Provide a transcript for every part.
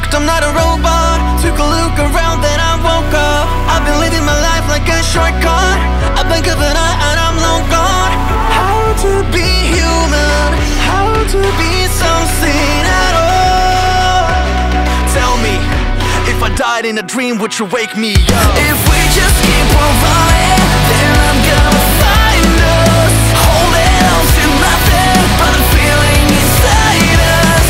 I'm not a robot. Took a look around, then I woke up. I've been living my life like a shortcut. I blink of an eye and I'm long gone. How to be human, how to be something at all. Tell me, if I died in a dream, would you wake me up? If we just keep on running, then I'm gonna find us. Holding on to nothing but a feeling inside us.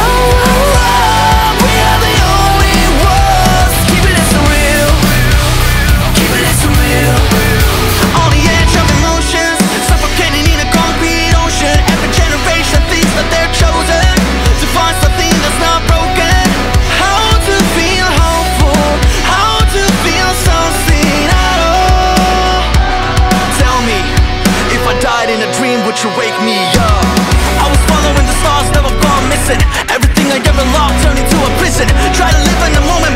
We are the only ones. Keeping it so real, keeping it so real. On the edge of emotions, suffocating in a concrete ocean. Every generation thinks that they're chosen to find something that's not broken. How to feel hopeful, how to feel something at all. Tell me, if I died in a dream, would you wake me up? I was following the stars, never gone missing. Everything I ever loved turned into a prison. Try to live in the moment,